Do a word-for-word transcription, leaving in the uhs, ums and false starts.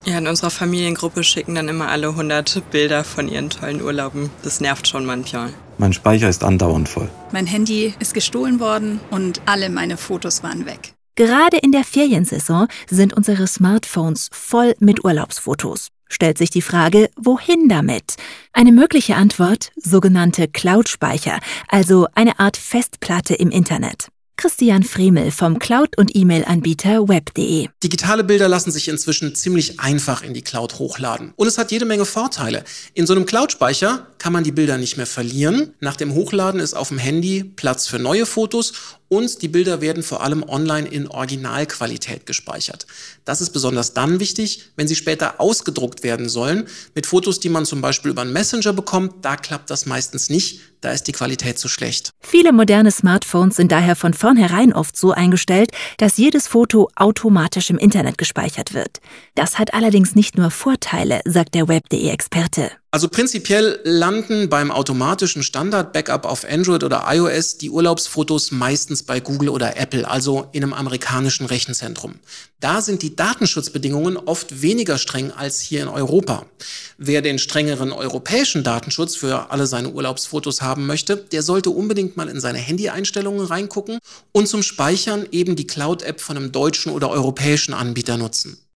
Ja, in unserer Familiengruppe schicken dann immer alle hundert Bilder von ihren tollen Urlauben. Das nervt schon manchmal. Mein Speicher ist andauernd voll. Mein Handy ist gestohlen worden und alle meine Fotos waren weg. Gerade in der Feriensaison sind unsere Smartphones voll mit Urlaubsfotos. Stellt sich die Frage, wohin damit? Eine mögliche Antwort, sogenannte Cloud-Speicher, also eine Art Festplatte im Internet. Christian Fremel vom Cloud- und E-Mail-Anbieter web punkt de. Digitale Bilder lassen sich inzwischen ziemlich einfach in die Cloud hochladen. Und es hat jede Menge Vorteile. In so einem Cloud-Speicher kann man die Bilder nicht mehr verlieren. Nach dem Hochladen ist auf dem Handy Platz für neue Fotos und die Bilder werden vor allem online in Originalqualität gespeichert. Das ist besonders dann wichtig, wenn sie später ausgedruckt werden sollen. Mit Fotos, die man zum Beispiel über einen Messenger bekommt, da klappt das meistens nicht. Da ist die Qualität zu schlecht. Viele moderne Smartphones sind daher von vornherein oft so eingestellt, dass jedes Foto automatisch im Internet gespeichert wird. Das hat allerdings nicht nur Vorteile, sagt der web punkt de-Experte. Also prinzipiell landen beim automatischen Standard-Backup auf Android oder iOS die Urlaubsfotos meistens bei Google oder Apple, also in einem amerikanischen Rechenzentrum. Da sind die Datenschutzbedingungen oft weniger streng als hier in Europa. Wer den strengeren europäischen Datenschutz für alle seine Urlaubsfotos haben möchte, der sollte unbedingt mal in seine Handy-Einstellungen reingucken und zum Speichern eben die Cloud-App von einem deutschen oder europäischen Anbieter nutzen.